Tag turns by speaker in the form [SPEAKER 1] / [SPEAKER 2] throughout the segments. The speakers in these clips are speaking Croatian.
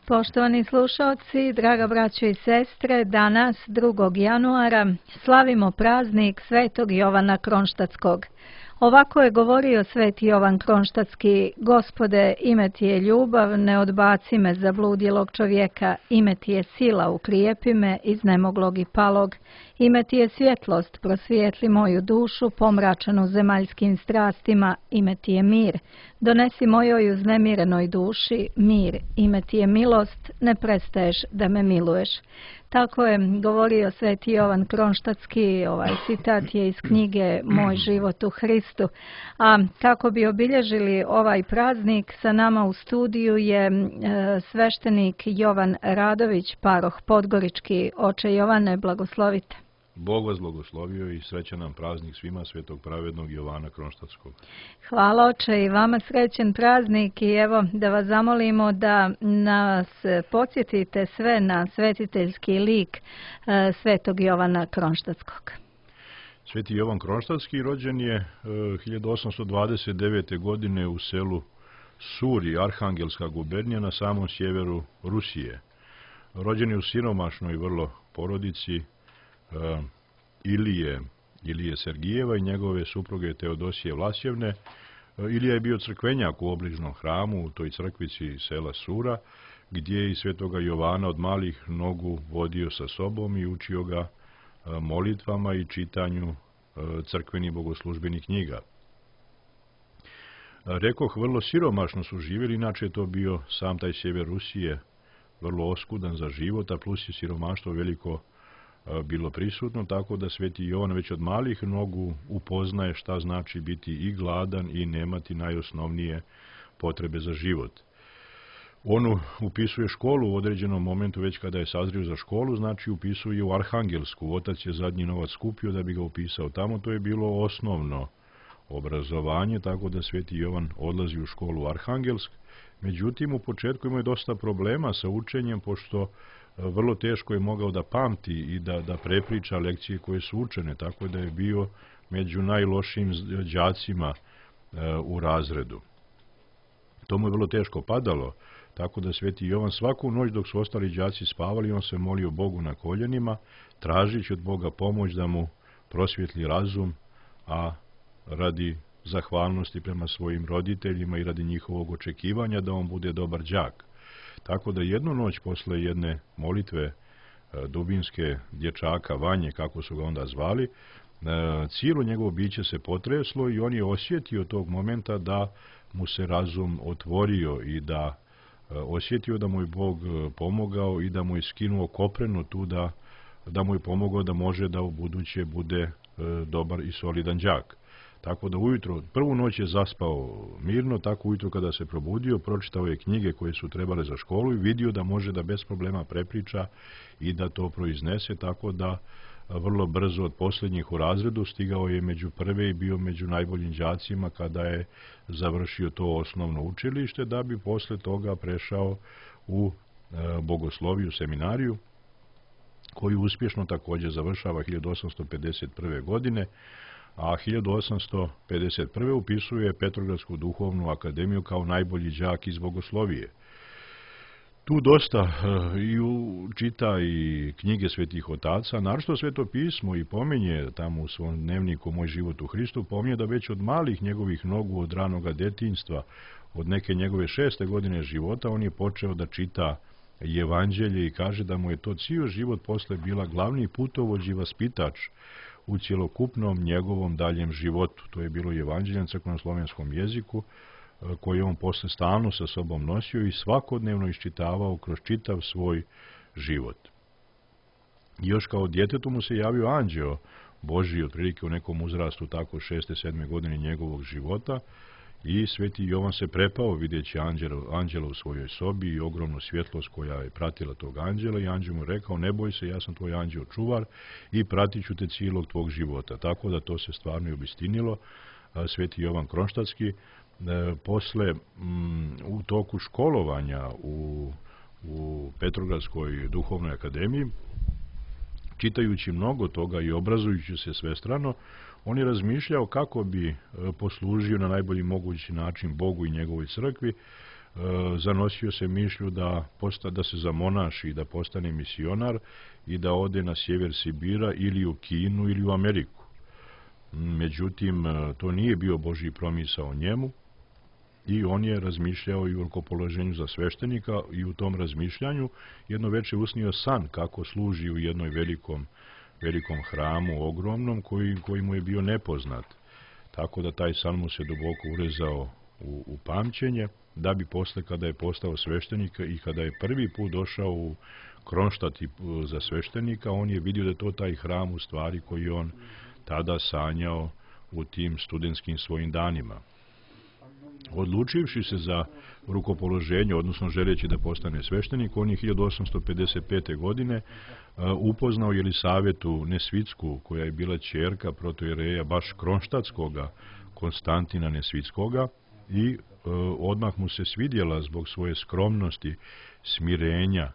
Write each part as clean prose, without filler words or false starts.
[SPEAKER 1] Poštovani slušalci, draga braćo i sestre, danas, 2. januara, slavimo praznik Svetog Jovana Kronštatskog. Ovako je govorio Sveti Jovan Kronštatski: Gospode, ime ti je ljubav, ne odbaci me zabludjelog čovjeka, ime ti je sila, ukrijepi me iznemoglog i palog, ime ti je svjetlost, prosvijetli moju dušu pomračenu zemaljskim strastima, ime ti je mir, donesi mojoj uznemirenoj duši mir, ime ti je milost, ne prestaješ da me miluješ. Tako je govorio Sveti Jovan Kronštatski, ovaj citat je iz knjige Moj život u Hristu. A kako bi obilježili ovaj praznik, sa nama u studiju je sveštenik Jovan Radović, paroh Podgorički. Oče Jovane, blagoslovite.
[SPEAKER 2] Bog vas blagoslovio i srećan nam praznik svima Svetog pravednog Jovana Kronštatskog.
[SPEAKER 1] Hvala oče, i vama srećen praznik, i evo da vas zamolimo da nas podsjetite sve na svetiteljski lik Svetog Jovana Kronštatskog.
[SPEAKER 2] Sveti Jovan Kronštatski rođen je 1829. godine u selu Suri, Arhangelska gubernija na samom sjeveru Rusije. Rođen je u siromašnoj vrlo porodici Ilije Sergijeva i njegove supruge Teodosije Vlasjevne. Ilija je bio crkvenjak u obližnom hramu u toj crkvici sela Sura, gdje je i svetoga Jovana od malih nogu vodio sa sobom i učio ga molitvama i čitanju crkvenih bogoslužbenih knjiga. Rekoh, vrlo siromašno su živjeli, inače je to bio sam taj sjever Rusije, vrlo oskudan za život, a plus je siromaštvo veliko bilo prisutno, tako da Sveti Jovan već od malih nogu upoznaje šta znači biti i gladan i nemati najosnovnije potrebe za život. On upisuje školu u određenom momentu, već kada je sazrio za školu, znači upisuje u Arhangelsku. Otac je zadnji novac skupio da bi ga upisao tamo, to je bilo osnovno obrazovanje, tako da Sveti Jovan odlazi u školu u Arhangelsk. Međutim, u početku imao je dosta problema sa učenjem, pošto vrlo teško je mogao da pamti i da prepriča lekcije koje su učene, tako da je bio među najlošijim đacima u razredu. To mu je vrlo teško padalo, tako da Sveti Jovan svaku noć dok su ostali đaci spavali, on se molio Bogu na koljenima, tražići od Boga pomoć da mu prosvijetli razum, a radi zahvalnosti prema svojim roditeljima i radi njihovog očekivanja da on bude dobar đak. Tako da jednu noć posle jedne molitve dubinske dječaka Vanje, kako su ga onda zvali, cijelo njegovo biće se potreslo i on je osjetio tog momenta da mu se razum otvorio i da osjetio da mu je Bog pomogao i da mu je skinuo koprenu tu, da mu je pomogao da može da u buduće bude dobar i solidan đak. Tako da ujutro, prvu noć je zaspao mirno, tako ujutro kada se probudio, pročitao je knjige koje su trebale za školu i vidio da može da bez problema prepriča i da to proiznese, tako da vrlo brzo od posljednjih u razredu stigao je među prve i bio među najboljim đacima kada je završio to osnovno učilište, da bi posle toga prešao u bogosloviju seminariju, koju uspješno također završava 1851. godine, a 1851. upisuje Petrogradsku duhovnu akademiju kao najbolji đak iz bogoslovije. Tu dosta čita i knjige svetih otaca, naročito Sveto pismo, i pominje tamo u svom dnevniku Moj život u Hristu, pominje da već od malih njegovih nogu, od ranoga detinjstva, od neke njegove 6. godine života, on je počeo da čita Evanđelje i kaže da mu je to cijel život posle bila glavni putovođ i vaspitač u cjelokupnom njegovom daljem životu. To je bilo Evanđelje na crkveno-slovenskom jeziku, koje on posle stalno sa sobom nosio i svakodnevno iščitavao kroz čitav svoj život. Još kao djetetu mu se javio anđeo Božji, otprilike u nekom uzrastu, tako 6. 7. godine njegovog života, i Sveti Jovan se prepao vidjeći anđela u svojoj sobi i ogromnu svjetlost koja je pratila tog anđela, i anđel mu rekao: ne boj se, ja sam tvoj anđeo čuvar i pratit ću te cijelog tvog života. Tako da to se stvarno i obistinilo. Sveti Jovan Kronštatski posle u toku školovanja u Petrogradskoj duhovnoj akademiji, čitajući mnogo toga i obrazujući se svestrano, on je razmišljao kako bi poslužio na najbolji mogući način Bogu i njegovoj crkvi, zanosio se mišlju da se zamonaši, da postane misionar i da ode na sjever Sibira ili u Kinu ili u Ameriku. Međutim, to nije bio Božji promisao njemu i on je razmišljao i o rukopoloženju za sveštenika i u tom razmišljanju jedno veče usnio san kako služi u jednom velikom hramu ogromnom koji mu je bio nepoznat. Tako da taj san mu se duboko urezao u pamćenje, da bi posle kada je postao sveštenik i kada je prvi put došao u Kronštat za sveštenika, on je vidio da je to taj hram u stvari koji on tada sanjao u tim studentskim svojim danima. Odlučivši se za rukopoloženje, odnosno želeći da postane sveštenik, on je 1855. godine upoznao Jelisavetu Nesvitsku, koja je bila ćerka protoijereja baš Kronštatskoga, Konstantina Nesvitskoga, i odmah mu se svidjela zbog svoje skromnosti, smirenja,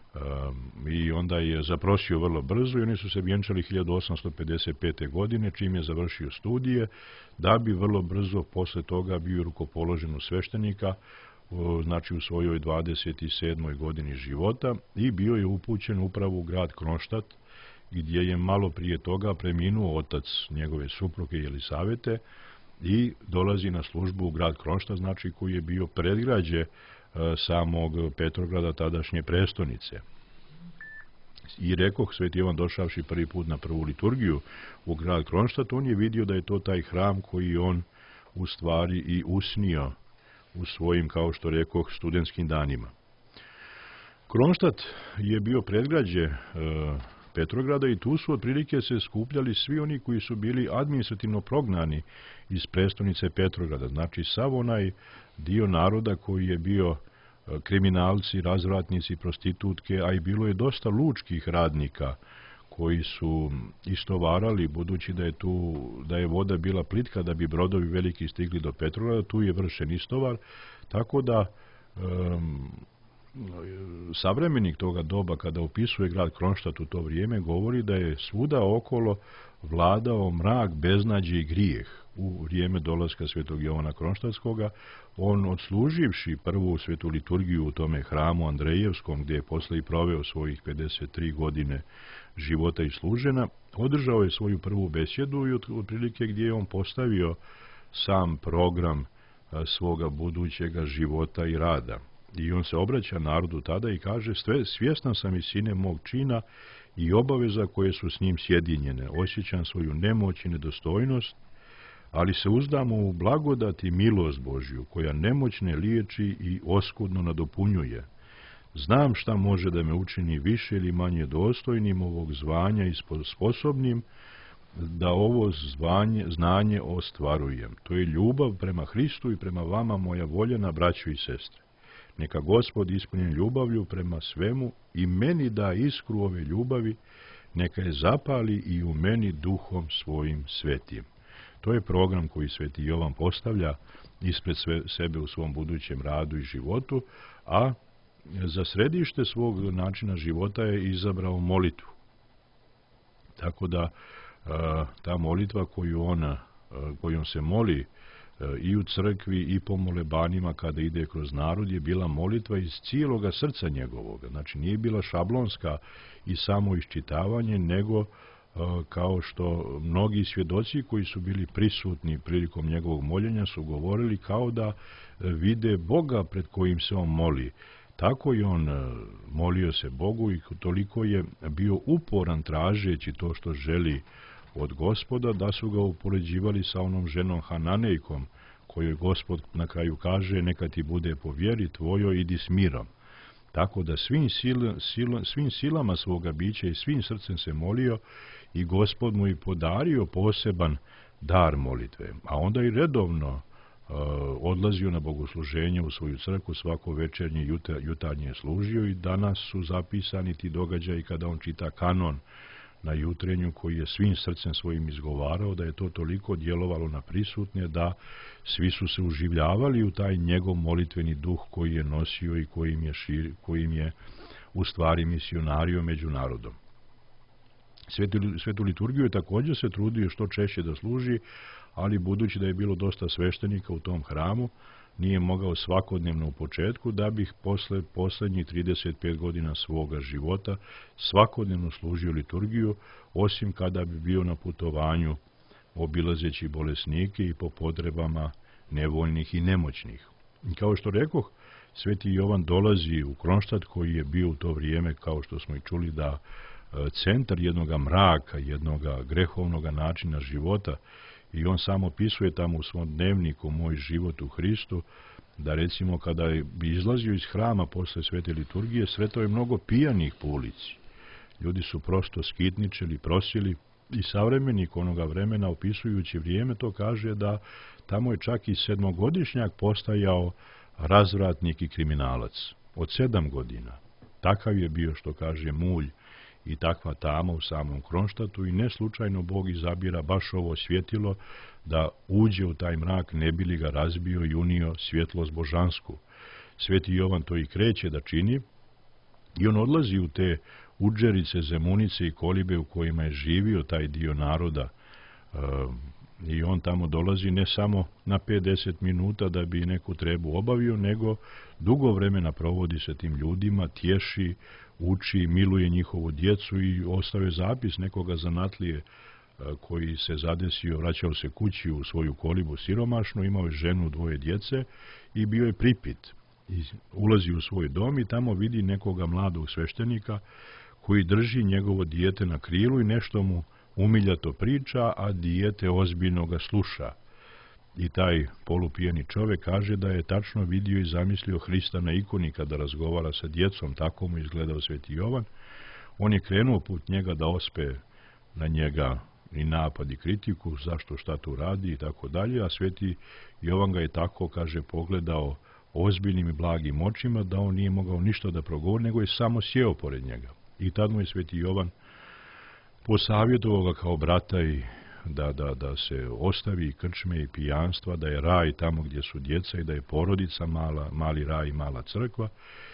[SPEAKER 2] i onda je zaprosio vrlo brzo i oni su se vjenčali 1855. godine, čim je završio studije, da bi vrlo brzo posle toga bio rukopoložen u sveštenika, znači u svojoj 27. godini života, i bio je upućen upravo u grad Kronštat, gdje je malo prije toga preminuo otac njegove supruge Jelisavete i dolazi na službu u grad Kronštat, znači koji je bio predgrađe samog Petrograda, tadašnje prestonice. I rekoh, Sveti Jovan došavši prvi put na prvu liturgiju u grad Kronštat, on je vidio da je to taj hram koji on u stvari i usnio u svojim, kao što rekoh, studentskim danima. Kronštat je bio predgrađe Petrograda i tu su otprilike se skupljali svi oni koji su bili administrativno prognani iz prestonice Petrograda. Znači, sav onaj dio naroda koji je bio kriminalci, razvratnici, prostitutke, a i bilo je dosta lučkih radnika koji su istovarali, budući da je voda bila plitka da bi brodovi veliki stigli do Petrograda, tu je vršen istovar, tako da savremenik toga doba, kada opisuje grad Kronštat u to vrijeme, govori da je svuda okolo vladao mrak, beznađe i grijeh. U vrijeme dolaska Svetog Jovana Kronštatskoga, on odsluživši prvu svetu liturgiju u tome hramu Andrejevskom, gdje je posle i proveo svojih 53 godine života i služena, održao je svoju prvu besjedu i otprilike gdje je on postavio sam program svoga budućega života i rada. I on se obraća narodu tada i kaže: svjestan sam i sine mog čina i obaveza koje su s njim sjedinjene. Osjećam svoju nemoć i nedostojnost, ali se uzdamo u blagodat i milost Božju, koja nemoćne liječi i oskudno nadopunjuje. Znam šta može da me učini više ili manje dostojnim ovog zvanja i sposobnim da ovo znanje ostvarujem. To je ljubav prema Hristu i prema vama, moja voljena braćo i sestre. Neka Gospod ispunjen ljubavlju prema svemu i meni da iskru ove ljubavi, neka je zapali i u meni duhom svojim svetim. To je program koji Sveti Jovan postavlja ispred sebe u svom budućem radu i životu, a za središte svog načina života je izabrao molitvu. Tako da ta molitva kojom se moli i u crkvi i po molebanima kada ide kroz narod je bila molitva iz cijeloga srca njegovoga. Znači, nije bila šablonska i samo iščitavanje, nego kao što mnogi svjedoci koji su bili prisutni prilikom njegovog moljenja su govorili kao da vide Boga pred kojim se on moli. Tako je on molio se Bogu i toliko je bio uporan tražeći to što želi od Gospoda, da su ga upoređivali sa onom ženom Hananejkom, kojoj Gospod na kraju kaže: neka ti bude po vjeri tvojoj, idi s mirom. Tako da svim silama svoga bića i svim srcem se molio i Gospod mu je podario poseban dar molitve. A onda i redovno odlazio na bogosluženje u svoju crkvu, svako večernje i jutarnje služio i danas su zapisani ti događaji kada on čita kanon na jutrenju, koji je svim srcem svojim izgovarao, da je to toliko djelovalo na prisutne da svi su se uživljavali u taj njegov molitveni duh koji je nosio i kojim je u stvari misionario među narodom. Svetu liturgiju je također se trudio što češće da služi, ali budući da je bilo dosta sveštenika u tom hramu, nije mogao svakodnevno u početku, da bi posle posljednjih 35 godina svoga života svakodnevno služio liturgiju, osim kada bi bio na putovanju obilazeći bolesnike i po potrebama nevoljnih i nemoćnih. I kao što rekoh, Sveti Jovan dolazi u Kronštat, koji je bio u to vrijeme, kao što smo i čuli, da centar jednoga mraka, jednoga grehovnoga načina života, i on samo opisuje tamo u svom dnevniku Moj život u Hristu, da recimo kada bi izlazio iz hrama posle svete liturgije, sretao je mnogo pijanih po ulici. Ljudi su prosto skitničili, prosili, i savremenik onoga vremena, opisujući vrijeme, to kaže da tamo je čak i 7-godišnjak postajao razvratnik i kriminalac. Od 7 godina. Takav je bio, što kaže, mulj i takva tama u samom Kronštatu, i ne slučajno Bog izabira baš ovo svjetilo da uđe u taj mrak, ne bi li ga razbio i unio svjetlost božansku. Sveti Jovan to i kreće da čini, i on odlazi u te udžerice, zemunice i kolibe u kojima je živio taj dio naroda, i on tamo dolazi ne samo na 5-10 minuta da bi neku trebu obavio, nego dugo vremena provodi se tim ljudima, tješi, uči, miluje njihovu djecu i ostavio zapis nekoga zanatlije koji se zadesio, vraćao se kući u svoju kolibu siromašnu, imao je ženu, 2 djece i bio je pripit. I ulazi u svoj dom i tamo vidi nekoga mladog sveštenika koji drži njegovo dijete na krilu i nešto mu umiljato priča, a dijete ozbiljno ga sluša. I taj polupijeni čovjek kaže da je tačno vidio i zamislio Hrista na ikoni kada razgovara sa djecom, tako mu izgledao Sveti Jovan. On je krenuo put njega da ospe na njega i napad i kritiku, zašto, šta tu radi i tako dalje, a Sveti Jovan ga je tako, kaže, pogledao ozbiljnim i blagim očima, da on nije mogao ništa da progovori, nego je samo sjeo pored njega. I tad mu je Sveti Jovan posavjetovao ga kao brata i da se ostavi krčme i pijanstva, da je raj tamo gdje su djeca i da je porodica mali raj i mala crkva.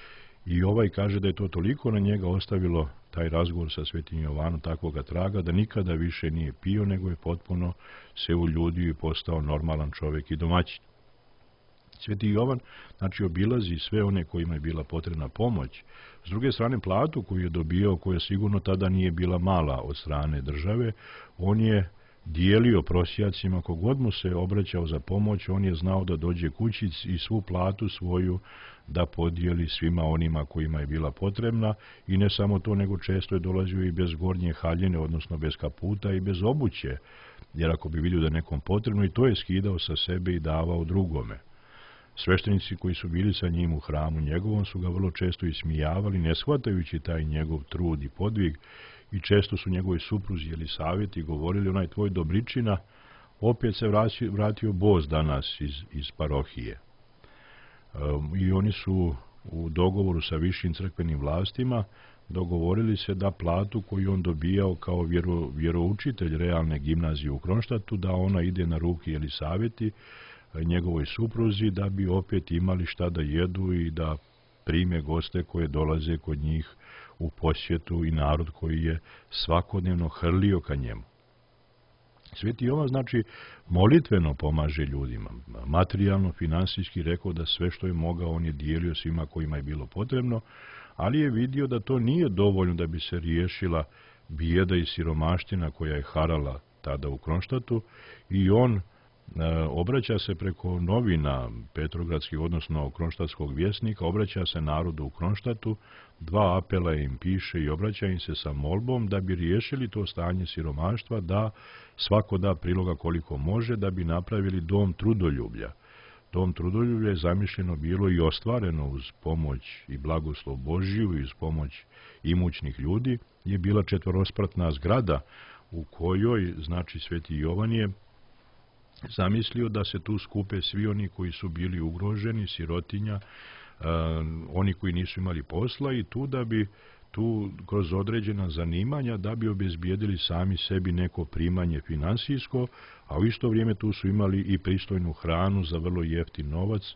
[SPEAKER 2] I ovaj kaže da je to toliko na njega ostavilo, taj razgovor sa Svetim Jovanom, takvoga traga, da nikada više nije pio, nego je potpuno se uljudio i postao normalan čovjek i domaćin. Sveti Jovan, znači, obilazi sve one kojima je bila potrebna pomoć. S druge strane, platu koju je dobio, koja sigurno tada nije bila mala od strane države, on je dijelio prosjacima, kogod mu se obraćao za pomoć, on je znao da dođe kućic i svu platu svoju da podijeli svima onima kojima je bila potrebna, i ne samo to, nego često je dolazio i bez gornje haljine, odnosno bez kaputa i bez obuće, jer ako bi vidio da je nekom potrebno, i to je skidao sa sebe i davao drugome. Sveštenici koji su bili sa njim u hramu njegovom su ga vrlo često ismijavali, ne shvatajući taj njegov trud i podvig, i često su njegovi supruzi ili savjeti govorili: onaj tvoj dobričina, opet se vratio bos danas iz parohije. I oni su u dogovoru sa višim crkvenim vlastima dogovorili se da platu koju on dobijao kao vjeroučitelj realne gimnazije u Kronštatu, da ona ide na ruke Jelisaveti, njegovoj supruzi, da bi opet imali šta da jedu i da prime goste koje dolaze kod njih u posjetu i narod koji je svakodnevno hrlio ka njemu. Sveti Jovan, znači, molitveno pomaže ljudima, materijalno, finansijski, rekao da sve što je mogao on je dijelio svima kojima je bilo potrebno, ali je vidio da to nije dovoljno da bi se riješila bijeda i siromaština koja je harala tada u Kronštatu, i on obraća se preko novina Petrogradskih, odnosno Kronštatskog vjesnika, obraća se narodu u Kronštatu, 2 apela im piše i obraća im se sa molbom da bi riješili to stanje siromaštva, da svako da priloga koliko može, da bi napravili dom trudoljublja. Dom trudoljublja je zamišljeno bilo i ostvareno uz pomoć i blagoslov Božiju i uz pomoć imućnih ljudi. Je bila 4-spratna zgrada u kojoj, znači, Sveti Jovan je zamislio da se tu skupe svi oni koji su bili ugroženi, sirotinja, oni koji nisu imali posla, i tu da bi kroz određena zanimanja da bi obezbijedili sami sebi neko primanje finansijsko, a u isto vrijeme tu su imali i pristojnu hranu za vrlo jeftin novac,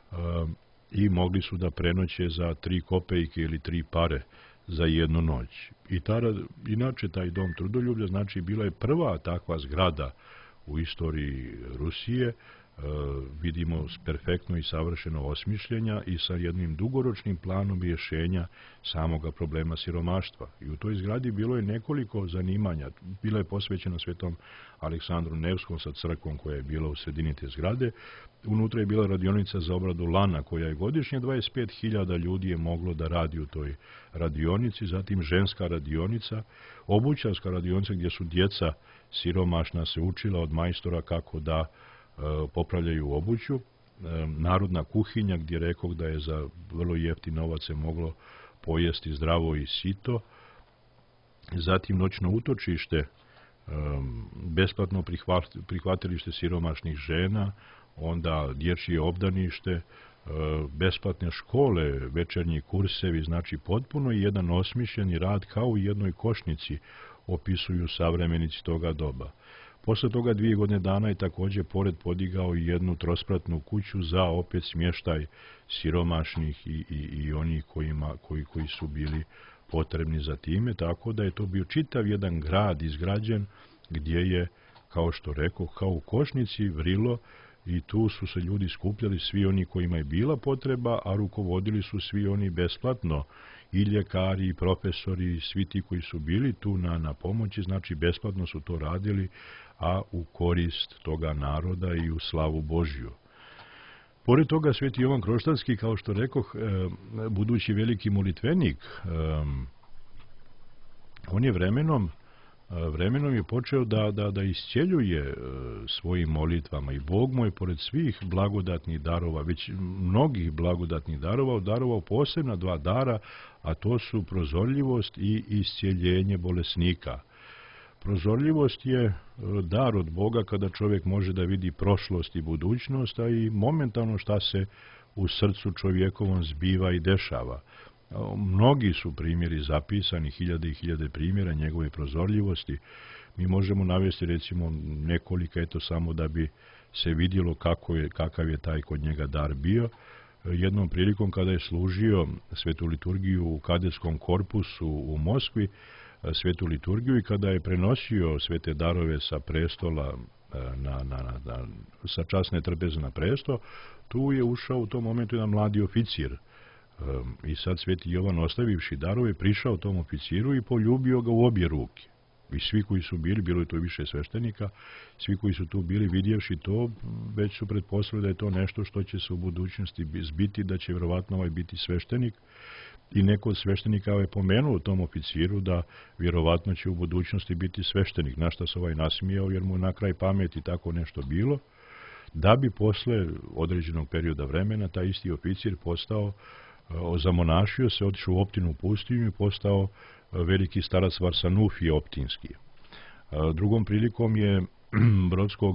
[SPEAKER 2] i mogli su da prenoće za 3 kopejke ili 3 pare za jednu noć. Inače, taj dom trudoljublja, znači, bila je prva takva zgrada u istoriji Rusije, vidimo perfektno i savršeno osmišljenja i sa jednim dugoročnim planom rješenja samoga problema siromaštva. I u toj zgradi bilo je nekoliko zanimanja. Bila je posvećena Svetom Aleksandru Nevskom sa crkvom koja je bila u sredini te zgrade. Unutra je bila radionica za obradu lana koja je godišnje 25.000 ljudi je moglo da radi u toj radionici, zatim ženska radionica, obućarska radionica gdje su djeca siromašna se učila od majstora kako da popravljaju obuću, narodna kuhinja gdje rekoh da je za vrlo jeftin novac se moglo pojesti zdravo i sito, zatim noćno utočište, besplatno prihvatilište siromašnih žena, onda dječje obdanište, besplatne škole, večernji kursevi, znači potpuno jedan osmišljeni rad kao u jednoj košnici opisuju savremenici toga doba. Posle toga 2 godine dana je također pored podigao i jednu trospratnu kuću za opet smještaj siromašnih i onih koji su bili potrebni za time, tako da je to bio čitav jedan grad izgrađen gdje je, kao što rekao, kao u košnici vrilo i tu su se ljudi skupljali svi oni kojima je bila potreba, a rukovodili su svi oni besplatno, i ljekari, i profesori, i svi ti koji su bili tu na pomoći, znači besplatno su to radili, a u korist toga naroda i u slavu Božju. Pored toga, Sveti Jovan Kroštanski, kao što rekoh, budući veliki molitvenik, on je vremenom je počeo da iscjeljuje svojim molitvama i Bog mu je pored svih blagodatnih darova, već mnogih blagodatnih darova, darovao posebna 2 dara, a to su prozorljivost i iscjeljenje bolesnika. Prozorljivost je dar od Boga kada čovjek može da vidi prošlost i budućnost, a i momentalno šta se u srcu čovjekovom zbiva i dešava. Mnogi su primjeri zapisani, 1000 i 1000 primjera njegove prozorljivosti. Mi možemo navesti recimo nekolika, eto samo da bi se vidjelo kakav je taj kod njega dar bio. Jednom prilikom kada je služio svetu liturgiju u kadetskom korpusu u Moskvi, svetu liturgiju, i kada je prenosio svete darove sa prestola sa časne trpeze na presto, tu je ušao u tom momentu jedan mladi oficir. I sad Sveti Jovan, ostavivši darove, prišao tom oficiru i poljubio ga u obje ruke. I svi koji su bili, bilo je to više sveštenika, svi koji su tu bili vidjevši to, već su pretpostavili da je to nešto što će se u budućnosti zbiti, da će vjerovatno ovaj biti sveštenik. I neko od sveštenika je pomenuo tom oficiru da vjerovatno će u budućnosti biti sveštenik, na šta se ovaj nasmijao jer mu na kraj pameti tako nešto bilo, da bi posle određenog perioda vremena taj isti oficir postao, zamonašio se, otišao u Optinu pustinju i postao veliki starac Varsanufije Optinski. Drugom prilikom je brodskog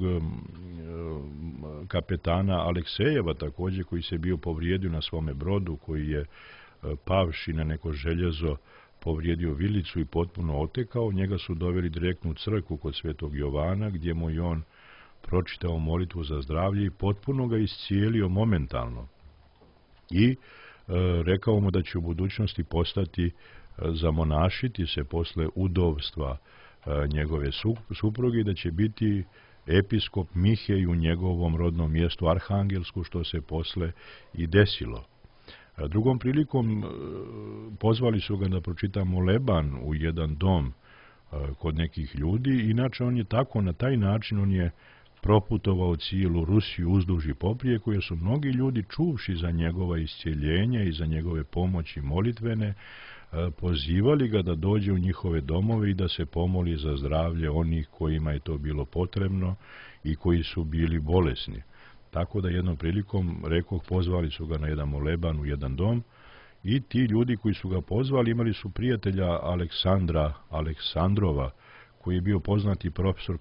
[SPEAKER 2] kapetana Aleksejeva također, koji se bio povrijedio na svome brodu, koji je pavši na neko željezo povrijedio vilicu i potpuno otekao, njega su doveli direktno u crkvu kod Svetog Jovana, gdje mu je on pročitao molitvu za zdravlje i potpuno ga iscijelio momentalno. I rekao mu da će u budućnosti postati, zamonašiti se posle udovstva njegove supruge i da će biti episkop Mihej u njegovom rodnom mjestu Arhangelsku, što se posle i desilo. Drugom prilikom pozvali su ga da pročita moleban u jedan dom kod nekih ljudi, inače on je tako, na taj način on je proputovao cijelu Rusiju uzduž i poprijeko, jer su mnogi ljudi, čuvši za njegova iscjeljenja i za njegove pomoći molitvene, pozivali ga da dođe u njihove domove i da se pomoli za zdravlje onih kojima je to bilo potrebno i koji su bili bolesni. Tako da jednom prilikom, rekoh, pozvali su ga na jedan moleban u jedan dom i ti ljudi koji su ga pozvali imali su prijatelja Aleksandra Aleksandrova, koji je bio poznati profesor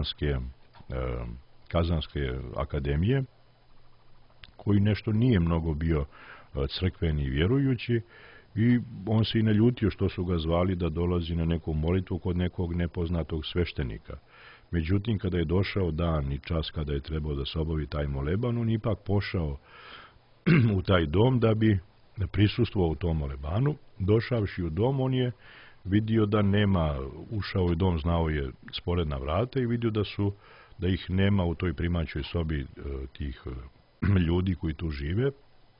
[SPEAKER 2] Kazanske akademije, koji nešto nije mnogo bio crkveni i vjerujući, i on se i naljutio što su ga zvali da dolazi na neku molitvu kod nekog nepoznatog sveštenika. Međutim, kada je došao dan i čas kada je trebao da se obavi taj moleban, on ipak pošao u taj dom da bi prisustvovao u tom molebanu. Došavši u dom, on je vidio da nema, ušao u dom, znao je sporedna vrata i vidio da ih nema u toj primaćoj sobi tih ljudi koji tu žive.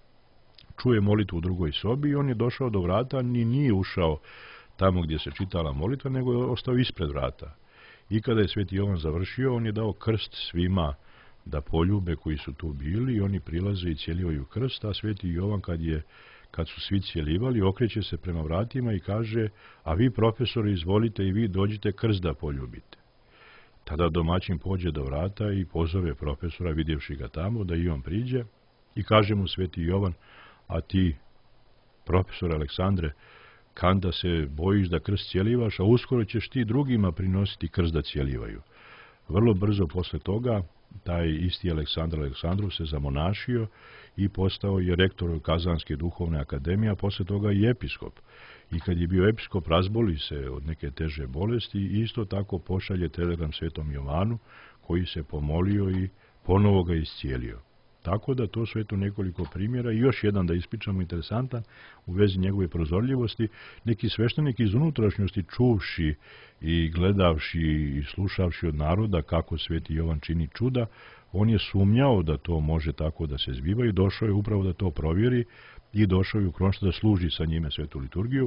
[SPEAKER 2] Čuje molitvu u drugoj sobi i on je došao do vrata, ni nije ušao tamo gdje se čitala molitva, nego je ostao ispred vrata. I kada je Sveti Jovan završio, on je dao krst svima da poljube koji su tu bili i oni prilaze i cjelivaju krst, a Sveti Jovan kad su svi cjelivali, okreće se prema vratima i kaže: a vi, profesori, izvolite i vi dođite krst da poljubite. Tada domaćin pođe do vrata i pozove profesora, vidjevši ga tamo, da i on priđe i kaže mu Sveti Jovan: a ti, profesor Aleksandre, kanda se bojiš da krst cjelivaš, a uskoro ćeš ti drugima prinositi krst da cjelivaju. Vrlo brzo posle toga taj isti Aleksandar Aleksandrov se zamonašio i postao je rektor Kazanske duhovne akademije, a posle toga i episkop. I kad je bio episkop, razboli se od neke teže bolesti i isto tako pošalje telegram Svetom Jovanu, koji se pomolio i ponovo ga iscijelio. Tako da to su eto nekoliko primjera i još jedan da ispričamo interesantan u vezi njegove prozorljivosti. Neki sveštenik iz unutrašnjosti, čuvši i gledavši i slušavši od naroda kako Sveti Jovan čini čuda, on je sumnjao da to može tako da se zbiva i došao je upravo da to provjeri i došao je u Kronštac da služi sa njime svetu liturgiju.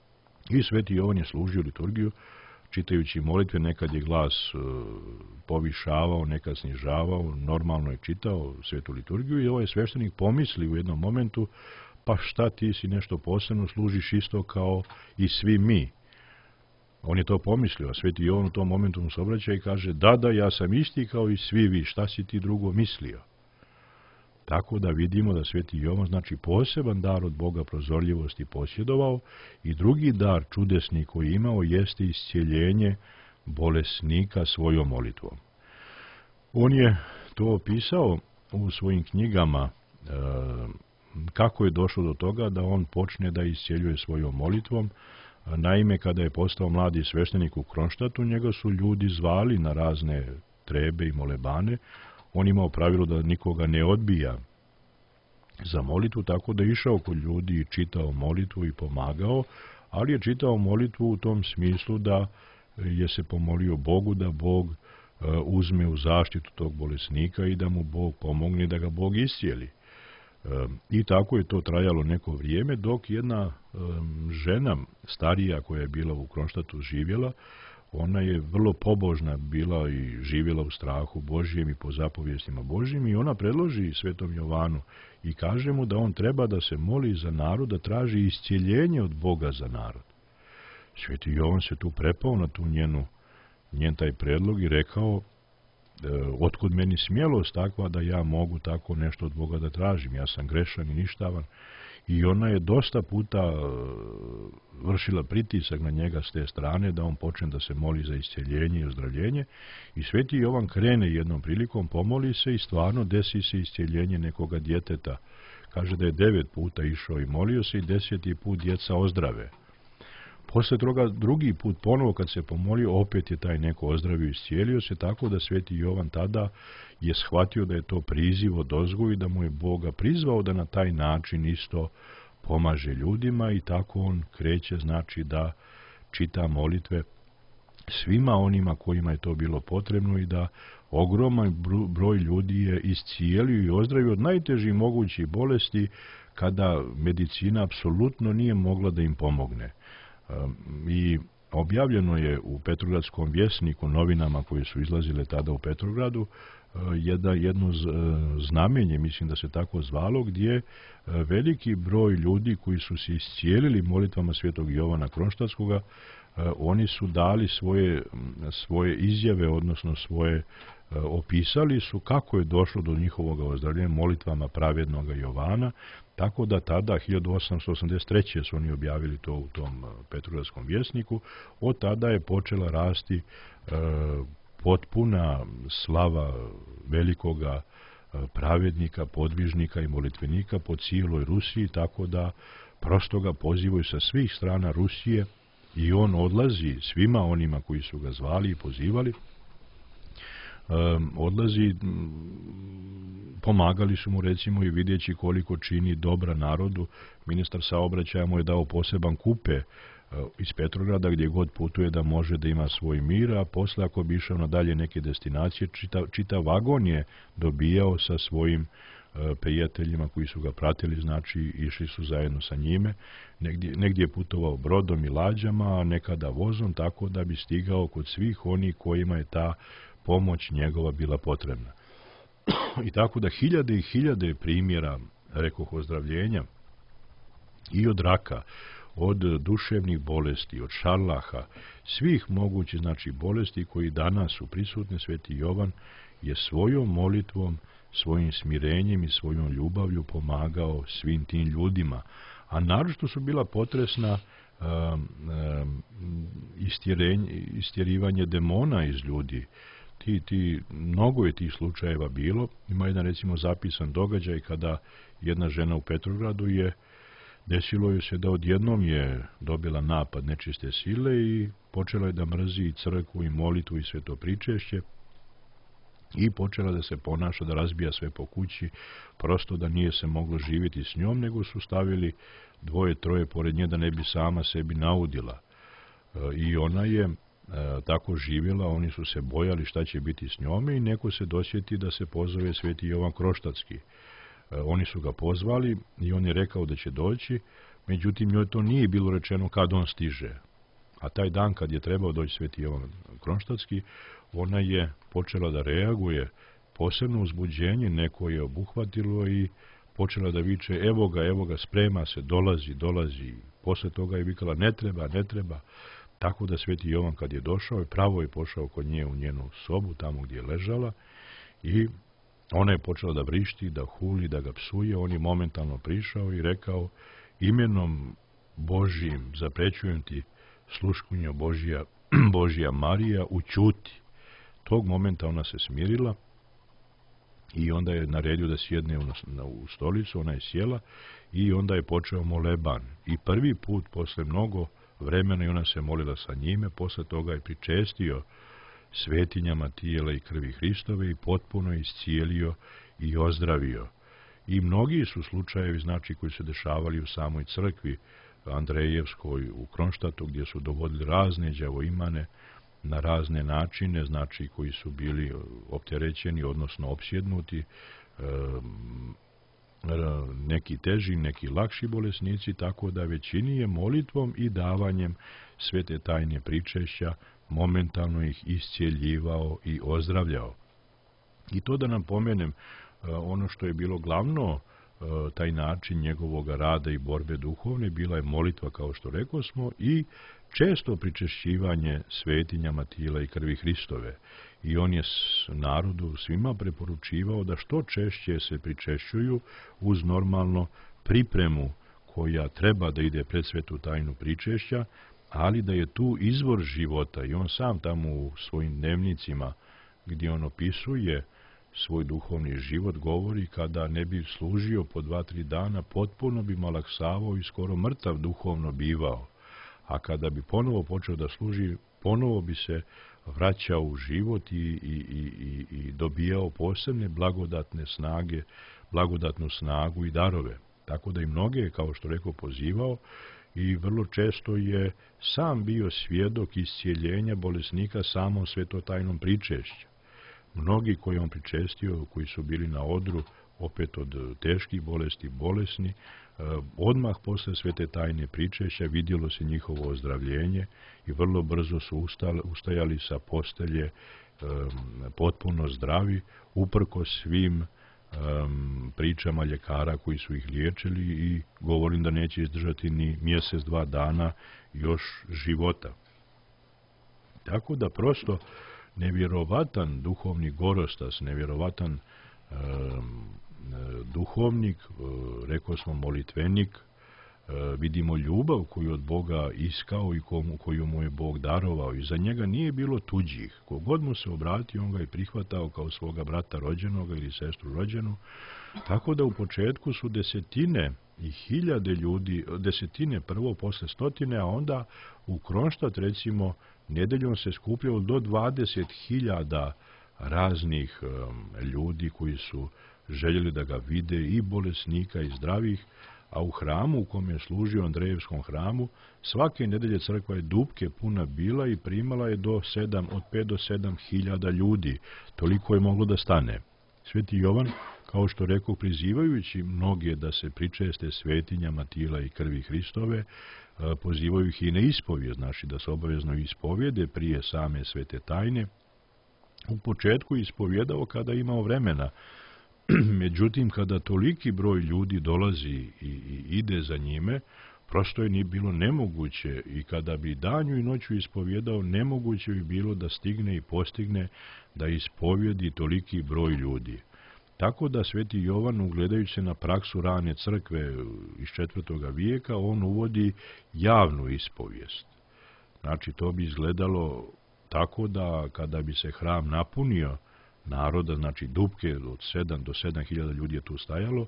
[SPEAKER 2] I Sveti Jovan je služio liturgiju čitajući molitve, nekad je glas povišavao, nekad snižavao, normalno je čitao svetu liturgiju i ovaj sveštenik pomisli u jednom momentu: pa šta, ti si nešto posebno, služiš isto kao i svi mi. On je to pomislio, a Sveti Jovan u tom momentu mu se obraća i kaže: da, ja sam isti kao i svi vi, šta si ti drugo mislio? Tako da vidimo da Sveti Jovan, znači, poseban dar od Boga prozorljivosti posjedovao i drugi dar čudesni koji imao jeste iscijeljenje bolesnika svojom molitvom. On je to opisao u svojim knjigama kako je došlo do toga da on počne da iscijeljuje svojom molitvom. Naime, kada je postao mladi sveštenik u Kronštatu, njega su ljudi zvali na razne trebe i molebane. On imao pravilo da nikoga ne odbija za molitvu, tako da je išao kod ljudi i čitao molitvu i pomagao, ali je čitao molitvu u tom smislu da je se pomolio Bogu da Bog uzme u zaštitu tog bolesnika i da mu Bog pomogne da ga Bog iscijeli. I tako je to trajalo neko vrijeme, dok jedna žena starija koja je bila u Kronštatu živjela, ona je vrlo pobožna bila i živjela u strahu Božjem i po zapovjestima Božjim, i ona predloži Svetom Jovanu i kaže mu da on treba da se moli za narod, da traži iscijeljenje od Boga za narod. Sveti Jovan se tu prepao na tu njen taj predlog i rekao: otkud meni smjelost takva da ja mogu tako nešto od Boga da tražim, ja sam grešan i ništavan. I ona je dosta puta vršila pritisak na njega s te strane da on počne da se moli za iscijeljenje i ozdravljenje. I Sveti Jovan krene jednom prilikom, pomoli se i stvarno desi se iscijeljenje nekoga djeteta. Kaže da je 9 puta išao i molio se i 10. put djeca ozdrave. Posle toga drugi put ponovo kad se pomolio, opet je taj neko ozdravio i iscijelio se, tako da Sveti Jovan tada je shvatio da je to priziv odozgo i da mu je Boga prizvao da na taj način isto pomaže ljudima, i tako on kreće, znači, da čita molitve svima onima kojima je to bilo potrebno i da ogroman broj ljudi je iscijelio i ozdravio od najtežih mogućih bolesti kada medicina apsolutno nije mogla da im pomogne. I objavljeno je u Petrogradskom vjesniku, novinama koje su izlazile tada u Petrogradu, jedno znamenje, mislim da se tako zvalo, gdje veliki broj ljudi koji su se iscijelili molitvama Svetog Jovana Kronštatskoga, oni su dali svoje izjave, odnosno opisali su kako je došlo do njihovog ozdravljenja molitvama pravednoga Jovana, tako da tada, 1883. su oni objavili to u tom Petrogradskom vjesniku. Od tada je počela rasti potpuna slava velikoga pravednika, podvižnika i molitvenika po cijeloj Rusiji, tako da prosto ga pozivaju sa svih strana Rusije i on odlazi svima onima koji su ga zvali i pozivali. Odlazi, pomagali su mu, recimo, i vidjeći koliko čini dobra narodu. Ministar saobraćaja mu je dao poseban kupe iz Petrograda gdje god putuje da može da ima svoj mir, a posle ako bi išao na dalje neke destinacije, čitav vagon je dobijao sa svojim prijateljima koji su ga pratili, znači išli su zajedno sa njime, negdje je putovao brodom i lađama, a nekada vozom, tako da bi stigao kod svih onih kojima je ta pomoć njegova bila potrebna. I tako da hiljade i hiljade primjera, rekoh, ozdravljenja i od raka, od duševnih bolesti, od šarlaha, svih mogućih, znači, bolesti koji danas su prisutne, Sveti Jovan je svojom molitvom, svojim smirenjem i svojom ljubavlju pomagao svim tim ljudima. A naročito su bila potresna istjerivanje demona iz ljudi. Mnogo je tih slučajeva bilo. Ima jedan, recimo, zapisan događaj kada jedna žena u Petrogradu desilo je se da odjednom je dobila napad nečiste sile i počela je da mrzi crkvu i molitvu i sve to pričešće i počela da se ponaša, da razbija sve po kući, prosto da nije se moglo živjeti s njom, nego su stavili dvoje, troje pored nje da ne bi sama sebi naudila. I ona je tako živjela, oni su se bojali šta će biti s njome i neko se dosjeti da se pozove Sveti Jovan Kroštatski. Oni su ga pozvali i on je rekao da će doći, međutim njoj to nije bilo rečeno kad on stiže. A taj dan kad je trebao doći Sveti Jovan Kronštatski, ona je počela da reaguje, posebno uzbuđenje neko je obuhvatilo i počela da viče evo ga, sprema se, dolazi. Posle toga je vikala ne treba. Tako da Sveti Jovan kad je došao, pravo je pošao kod nje u njenu sobu, tamo gdje je ležala, i ona je počela da vrišti, da huli, da ga psuje. On je momentalno prišao i rekao imenom Božijim zaprećujem ti, sluškunjo Božija Marija, ućuti. Tog momenta ona se smirila i onda je naredio da sjedne u stolicu, ona je sjela i onda je počeo moleban. I prvi put posle mnogo vremena i ona se molila sa njime, posle toga je pričestio svetinjama tijela i krvi Hristove i potpuno iscijelio i ozdravio. I mnogi su slučajevi, znači, koji se dešavali u samoj crkvi Andrejevskoj u Kronštatu, gdje su dovodili razne đavoimane na razne načine, znači koji su bili opterećeni, odnosno opsjednuti, neki teži, neki lakši bolesnici, tako da većini je molitvom i davanjem svete tajne pričešća momentalno ih iscijeljivao i ozdravljao. I to da nam pomenem, ono što je bilo glavno, taj način njegovog rada i borbe duhovne, bila je molitva, kao što rekao smo, i često pričešćivanje svetinjama tijela i krvi Hristove. I on je narodu svima preporučivao da što češće se pričešćuju uz normalno pripremu koja treba da ide pred svetu tajnu pričešća, ali da je tu izvor života. I on sam tamo u svojim dnevnicima, gdje on opisuje svoj duhovni život, govori kada ne bi služio po 2-3 dana, potpuno bi malaksavao i skoro mrtav duhovno bivao. A kada bi ponovo počeo da služi, ponovo bi se vraćao u život i dobijao posebne blagodatne snage, blagodatnu snagu i darove. Tako da i mnoge, kao što rekao, pozivao i vrlo često je sam bio svjedok iscijeljenja bolesnika samom svetotajnom pričešću. Mnogi koji on pričestio, koji su bili na odru, opet od teških bolesti, bolesni, odmah posle svete tajne pričešća vidjelo se njihovo ozdravljenje i vrlo brzo su ustajali sa postelje potpuno zdravi, uprko svim pričama ljekara koji su ih liječili i govorim da neće izdržati ni mjesec, 2 dana još života. Tako da prosto nevjerovatan duhovni gorostas, nevjerovatan duhovnik, rekao smo molitvenik, vidimo ljubav koju od Boga iskao i koju mu je Bog darovao. I za njega nije bilo tuđih. Kogod mu se obratio, on ga je prihvatao kao svoga brata rođenoga ili sestru rođenu. Tako da u početku su desetine i hiljade ljudi, desetine prvo, posle stotine, a onda u Kronštat, recimo, nedeljom se skupljalo do 20.000 raznih ljudi koji su željeli da ga vide, i bolesnika i zdravih, a u hramu u kom je služio, Andrejevskom hramu, svake nedelje crkva je dupke puna bila i primala je od 5 do 7 hiljada ljudi. Toliko je moglo da stane. Sveti Jovan, kao što rekao, prizivajući mnoge da se pričeste svetinjama tijela i krvi Hristove, pozivaju ih i na ispovijest, znači da se obavezno ispovjede prije same svete tajne. U početku je ispovjedao kada je imao vremena. Međutim, kada toliki broj ljudi dolazi i ide za njime, prosto je ni bilo nemoguće, i kada bi danju i noću ispovjedao, nemoguće bi bilo da stigne i postigne da ispovjedi toliki broj ljudi. Tako da sveti Jovan, ugledajući se na praksu rane crkve iz 4. vijeka, on uvodi javnu ispovijest. Znači, to bi izgledalo tako da kada bi se hram napunio naroda, znači dupke od 7 do 7 hiljada ljudi je tu stajalo,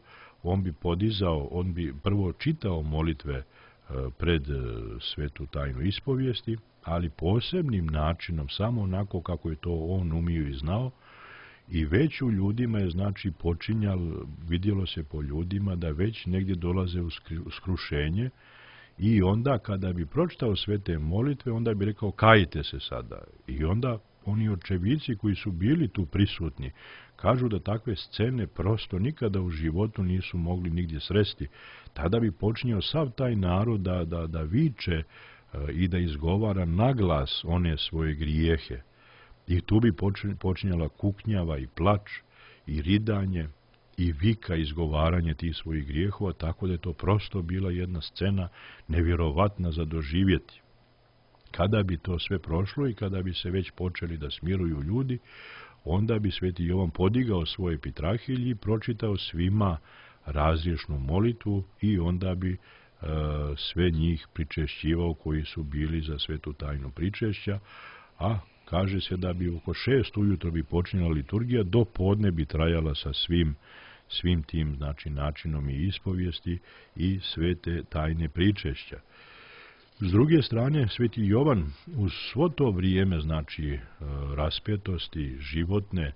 [SPEAKER 2] on bi prvo čitao molitve pred svetu tajnu ispovijesti, ali posebnim načinom, samo onako kako je to on umio i znao, i već u ljudima je, znači, vidjelo se po ljudima da već negdje dolaze u skrušenje, i onda kada bi pročitao sve te molitve, onda bi rekao kajte se sada. I onda oni očevici koji su bili tu prisutni kažu da takve scene prosto nikada u životu nisu mogli nigdje sresti. Tada bi počinjao sav taj narod da viče i da izgovara naglas one svoje grijehe. I tu bi počinjala kuknjava i plač i ridanje i vika, izgovaranje tih svojih grijehova, tako da je to prosto bila jedna scena nevjerovatna za doživjeti. Kada bi to sve prošlo i kada bi se već počeli da smiruju ljudi, onda bi sveti Jovan podigao svoje epitrahilje i pročitao svima razriješnu molitvu, i onda bi sve njih pričešćivao koji su bili za svetu tajnu pričešća, a kaže se da bi oko 6 ujutro bi počinjala liturgija, do podne bi trajala sa svim tim, znači, načinom i ispovijesti i svete tajne pričešća. S druge strane, sveti Jovan uz svo to vrijeme, znači, raspetosti životne,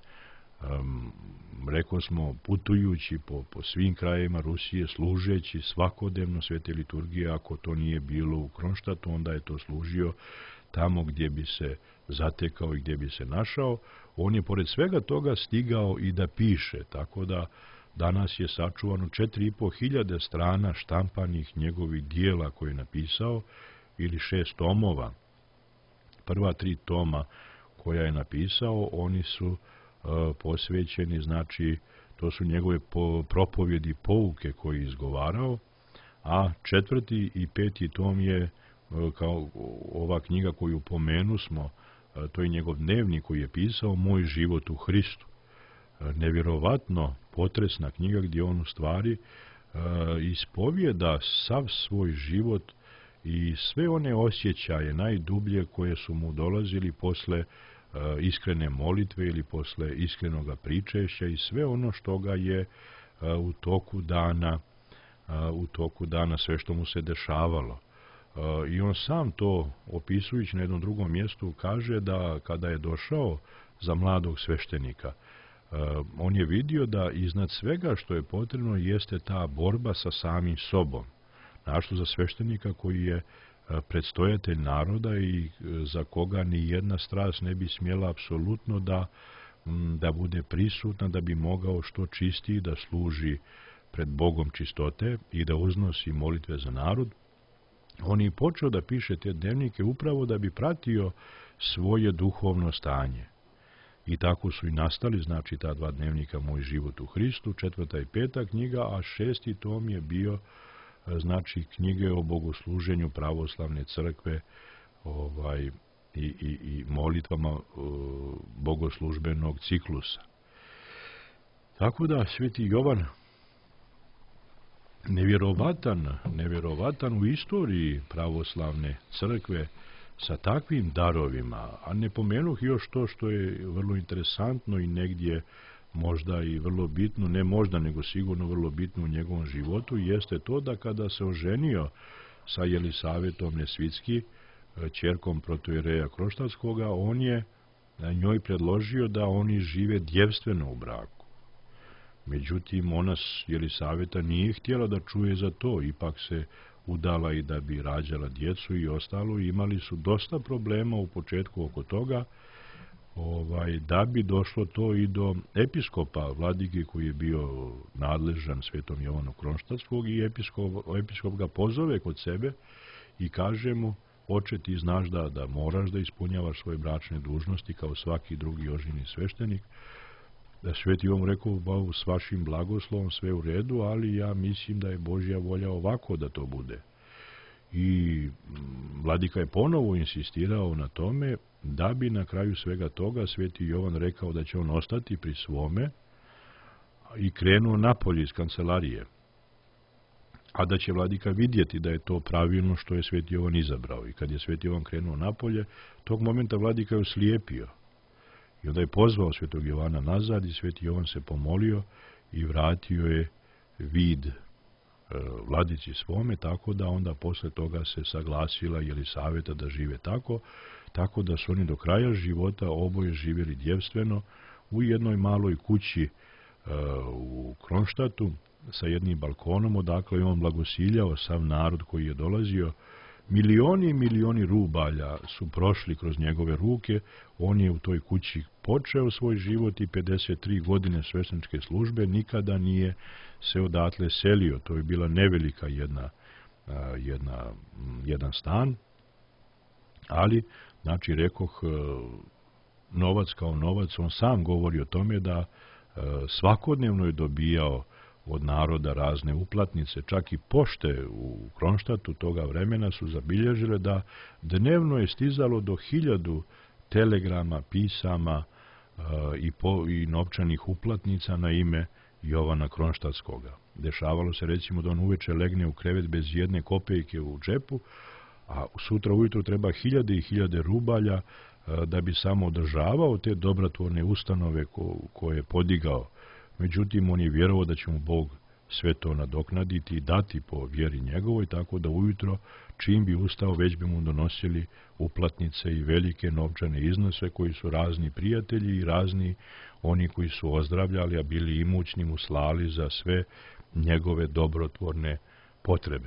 [SPEAKER 2] rekao smo, putujući po svim krajevima Rusije, služeći svakodnevno svete liturgije, ako to nije bilo u Kronštatu, onda je to služio tamo gdje bi se zatekao i gdje bi se našao. On je pored svega toga stigao i da piše, tako da danas je sačuvano 4.500 strana štampanih njegovih dijela koje je napisao, ili 6 tomova. Prva 3 toma koja je napisao, oni su posvećeni, znači, to su njegove propovjedi, pouke koje je izgovarao, a 4. i 5. tom je, kao ova knjiga koju pomenu smo, to je njegov dnevnik koji je pisao, Moj život u Hristu. Nevjerovatno potresna knjiga gdje on u stvari ispovijeda sav svoj život i sve one osjećaje najdublje koje su mu dolazili posle iskrene molitve ili posle iskrenoga pričešća, i sve ono što ga je u toku dana sve što mu se dešavalo. I on sam to, opisujući na jednom drugom mjestu, kaže da kada je došao za mladog sveštenika, on je vidio da iznad svega što je potrebno jeste ta borba sa samim sobom. Našto za sveštenika koji je predstojatelj naroda i za koga ni jedna strast ne bi smjela apsolutno da bude prisutna, da bi mogao što čistiji da služi pred Bogom čistote i da uznosi molitve za narod. On je počeo da piše te dnevnike upravo da bi pratio svoje duhovno stanje. I tako su i nastali, znači, ta 2 dnevnika Moj život u Hristu, 4. i 5. knjiga, a 6. tom je bio, znači, knjige o bogosluženju pravoslavne crkve i molitvama bogoslužbenog ciklusa. Tako da sveti Jovan, nevjerovatan u istoriji pravoslavne crkve, sa takvim darovima, a ne pomenuh još to što je vrlo interesantno i negdje možda i vrlo bitno, ne možda nego sigurno vrlo bitno u njegovom životu, jeste to da kada se oženio sa Jelisavetom Nesvitski, ćerkom protoijereja Kronštatskoga, on je njoj predložio da oni žive djevstveno u braku. Međutim, ona Jelisaveta nije htjela da čuje za to, ipak se udala i da bi rađala djecu i ostalo. Imali su dosta problema u početku oko toga, da bi došlo to i do episkopa vladike koji je bio nadležan Svetom Jovanu Kronštatskog, i episkop ga pozove kod sebe i kaže mu: oče, ti znaš da moraš da ispunjavaš svoje bračne dužnosti kao svaki drugi oženjeni sveštenik. Da Sveti Jovan rekao: s vašim blagoslovom sve u redu, ali ja mislim da je Božja volja ovako da to bude. I vladika je ponovo insistirao na tome, da bi na kraju svega toga Sveti Jovan rekao da će on ostati pri svome i krenuo napolje iz kancelarije, a da će vladika vidjeti da je to pravilno što je Sveti Jovan izabrao. I kad je Sveti Jovan krenuo napolje, tog momenta vladika je oslijepio. I onda je pozvao Svetog Jovana nazad i Sveti Jovan se pomolio i vratio je vid vladici svome, tako da onda posle toga se saglasila Jelisaveta da žive tako da su oni do kraja života oboje živjeli djevstveno u jednoj maloj kući u Kronštatu sa jednim balkonom, odakle je on blagosiljao sav narod koji je dolazio. Milioni i milioni rubalja su prošli kroz njegove ruke. On je u toj kući počeo svoj život i 53 godine svešteničke službe nikada nije se odatle selio. To je bila nevelika jedan stan, ali, znači, rekoh, novac kao novac, on sam govori o tome da svakodnevno je dobijao od naroda razne uplatnice, čak i pošte u Kronštatu toga vremena su zabilježile da dnevno je stizalo do 1000 telegrama, pisama i novčanih uplatnica na ime Jovana Kronštatskoga. Dešavalo se, recimo, da on uveče legne u krevet bez jedne kopejke u džepu, a sutra ujutro treba 1000 i 1000 rubalja da bi samo održavao te dobrotvorne ustanove koje je podigao. Međutim, on je vjerovao da će mu Bog sve to nadoknaditi i dati po vjeri njegovoj, tako da ujutro, čim bi ustao, već bi mu donosili uplatnice i velike novčane iznose koji su razni prijatelji i razni oni koji su ozdravljali, a bili imućni, mu slali za sve njegove dobrotvorne potrebe.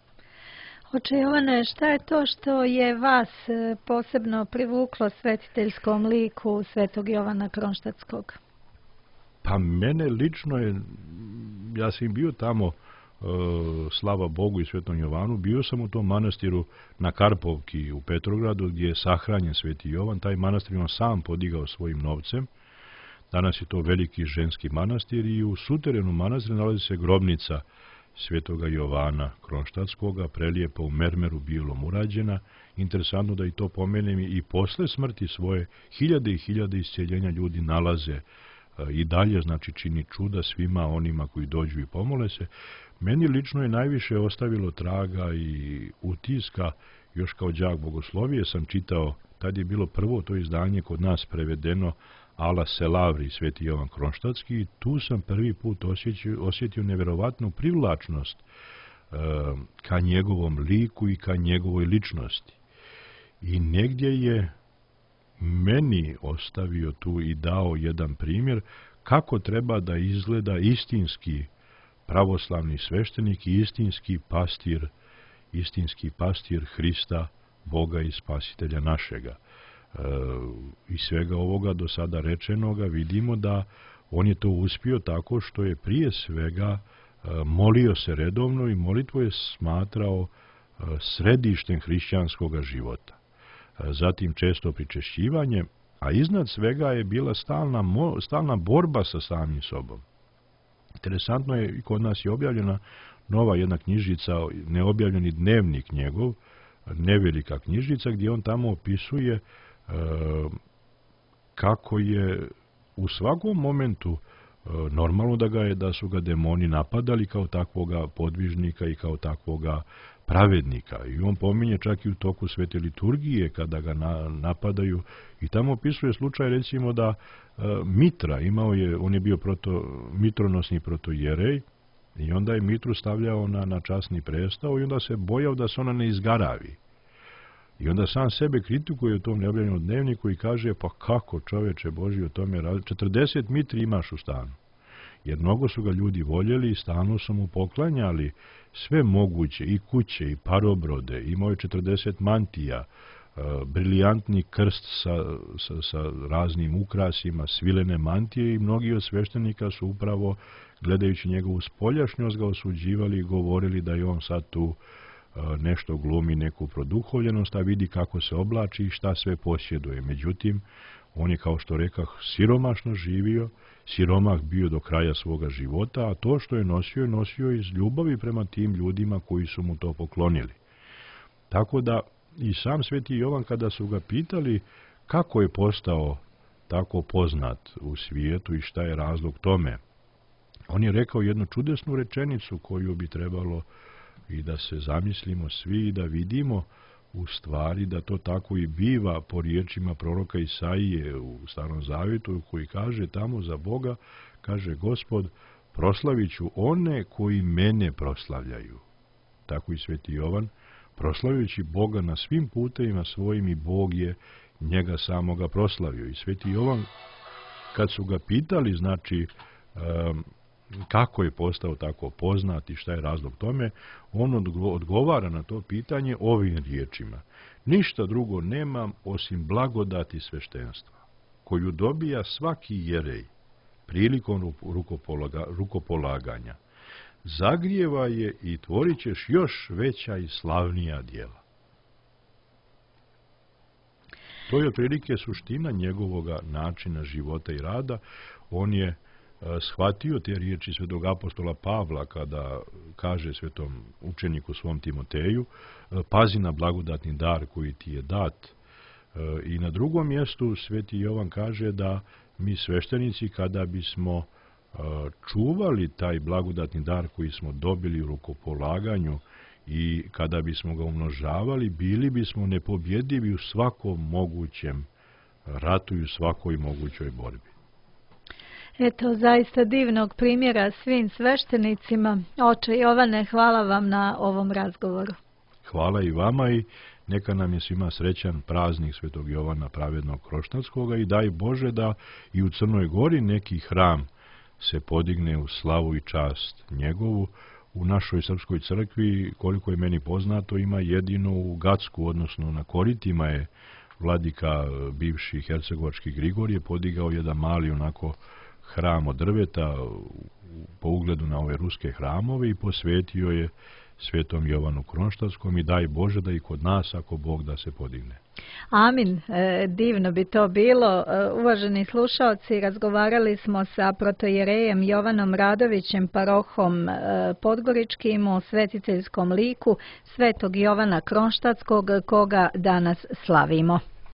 [SPEAKER 1] Oče Jovane, šta je to što je vas posebno privuklo svetiteljskom liku Svetog Jovana Kronštatskog?
[SPEAKER 2] Pa mene lično je, ja sam bio tamo, slava Bogu i Svetom Jovanu, bio sam u tom manastiru na Karpovki u Petrogradu gdje je sahranjen Sveti Jovan. Taj manastir on sam podigao svojim novcem. Danas je to veliki ženski manastir i u suterenu manastira nalazi se grobnica Svetoga Jovana Kronštatskoga, prelijepo u mermeru bijelom urađena. Interesantno da i to pomenem, i posle smrti svoje 1000 i 1000 isceljenja ljudi nalaze i dalje, znači, čini čuda svima onima koji dođu i pomole se. Meni lično je najviše ostavilo traga i utiska, još kao đak bogoslovije sam čitao, tad je bilo prvo to izdanje kod nas prevedeno Ala Selavri, Sveti Jovan Kronštatski, i tu sam prvi put osjetio neverovatnu privlačnost ka njegovom liku i ka njegovoj ličnosti. I negdje je meni ostavio tu i dao jedan primjer kako treba da izgleda istinski pravoslavni sveštenik i istinski pastir Hrista, Boga i Spasitelja našega. Iz svega ovoga do sada rečenoga vidimo da on je to uspio tako što je prije svega molio se redovno i molitvu je smatrao središtem hrišćanskog života. Zatim često pričešćivanje, a iznad svega je bila stalna borba sa samim sobom. Interesantno je, i kod nas je objavljena nova jedna knjižica, neobjavljeni dnevnik njegov, nevelika knjižica, gdje on tamo opisuje kako je u svakom momentu normalno da su ga demoni napadali kao takvoga podvižnika i kao takvoga pravednika. I on pominje čak i u toku svete liturgije kada ga napadaju, i tamo opisuje slučaj, recimo, da Mitra on je bio mitronosni protojerej, i onda je Mitru stavljao na časni prestao i onda se bojao da se ona ne izgaravi. I onda sam sebe kritikuje u tom neobjavljenom dnevniku i kaže: pa kako, čoveče Božji, o tome radi? 40 mitri imaš u stanu. jer mnogo su ga ljudi voljeli i stalno su mu poklanjali sve moguće, i kuće, i parobrode, imao je 40 mantija, briljantni krst sa raznim ukrasima, svilene mantije, i mnogi od sveštenika su upravo, gledajući njegovu spoljašnjost, ga osuđivali i govorili da je on sad tu nešto glumi, neku produhovljenost, a vidi kako se oblači i šta sve posjeduje. Međutim, on je, kao što rekah, siromašno živio, siromah bio do kraja svoga života, a to što je nosio iz ljubavi prema tim ljudima koji su mu to poklonili. Tako da i sam sveti Jovan, kada su ga pitali kako je postao tako poznat u svijetu i šta je razlog tome, on je rekao jednu čudesnu rečenicu koju bi trebalo i da se zamislimo svi i da vidimo u stvari da to tako i biva po riječima proroka Isaije u Starom Zavjetu, koji kaže tamo za Boga, kaže Gospod, proslavit ću one koji mene proslavljaju. Tako i sveti Jovan, proslavljajući Boga na svim putevima svojim, i Bog je njega samoga proslavio. I sveti Jovan, kad su ga pitali, znači, kako je postao tako poznat i šta je razlog tome, on odgovara na to pitanje ovim riječima: ništa drugo nemam osim blagodati sveštenstva, koju dobija svaki jerej prilikom rukopolaganja. Zagrijeva je i tvorit ćeš još veća i slavnija djela. To je otprilike suština njegovoga načina života i rada. On je shvatio te riječi svetog apostola Pavla kada kaže svetom učeniku svom Timoteju: pazi na blagodatni dar koji ti je dat. I na drugom mjestu sveti Jovan kaže da mi sveštenici, kada bismo čuvali taj blagodatni dar koji smo dobili u rukopolaganju i kada bismo ga umnožavali, bili bismo nepobjedivi u svakom mogućem ratu i u svakoj mogućoj borbi.
[SPEAKER 1] Eto, zaista divnog primjera svim sveštenicima. Oče Jovane, hvala vam na ovom razgovoru.
[SPEAKER 2] Hvala i vama, i neka nam je svima srećan praznik svetog Jovana pravednog Kroštanskoga, i daj Bože da i u Crnoj Gori neki hram se podigne u slavu i čast njegovu. U našoj srpskoj crkvi, koliko je meni poznato, ima jedino u Gacku, odnosno na Koritima, je vladika bivši hercegovački Grigorije podigao jedan mali onako hram od drveta po ugledu na ove ruske hramove i posvetio je svetom Jovanu Kronštatskom, i daj Bože da i kod nas, ako Bog da, se podigne.
[SPEAKER 1] Amin. Divno bi to bilo. Uvaženi slušalci, razgovarali smo sa protojerejem Jovanom Radovićem, parohom Podgoričkim, o svetiteljskom liku svetog Jovana Kronštatskog, koga danas slavimo.